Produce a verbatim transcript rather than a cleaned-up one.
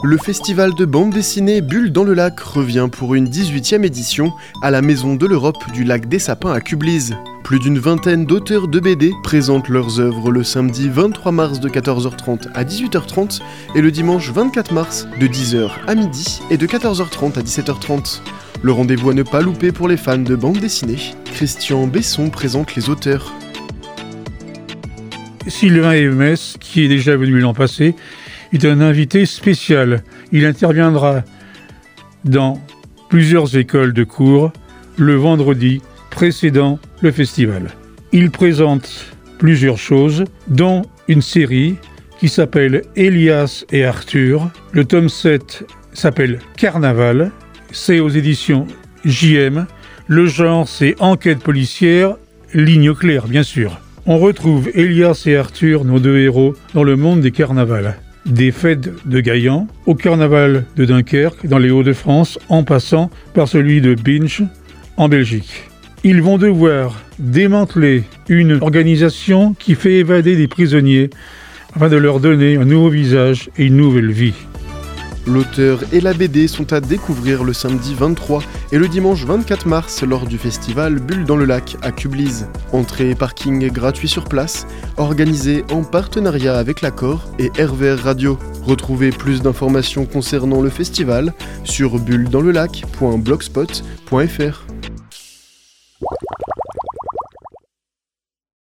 Le festival de bande dessinée Bulles dans le lac revient pour une dix-huitième édition à la Maison de l'Europe du lac des Sapins à Cublise. Plus d'une vingtaine d'auteurs de B D présentent leurs œuvres le samedi vingt-trois mars de quatorze heures trente à dix-huit heures trente et le dimanche vingt-quatre mars de dix heures à midi et de quatorze heures trente à dix-sept heures trente. Le rendez-vous à ne pas louper pour les fans de bande dessinée. Christian Besson présente les auteurs. Sylvain Hermès, qui est déjà venu l'an passé, est un invité spécial. Il interviendra dans plusieurs écoles de cours le vendredi précédant le festival. Il présente plusieurs choses, dont une série qui s'appelle Elias et Arthur. Le tome sept s'appelle Carnaval. C'est aux éditions J M. Le genre, c'est enquête policière, ligne claire, bien sûr. On retrouve Elias et Arthur, nos deux héros, dans le monde des carnavals. Des fêtes de Gaillan, au carnaval de Dunkerque, dans les Hauts-de-France, en passant par celui de Binche, en Belgique. Ils vont devoir démanteler une organisation qui fait évader des prisonniers afin de leur donner un nouveau visage et une nouvelle vie. L'auteur et la B D sont à découvrir le samedi vingt-trois et le dimanche vingt-quatre mars lors du festival Bulles dans le lac à Cublise. Entrée et parking gratuit sur place, organisé en partenariat avec l'Accord et R V R Radio. Retrouvez plus d'informations concernant le festival sur bulles dans le lac point blogspot point f r.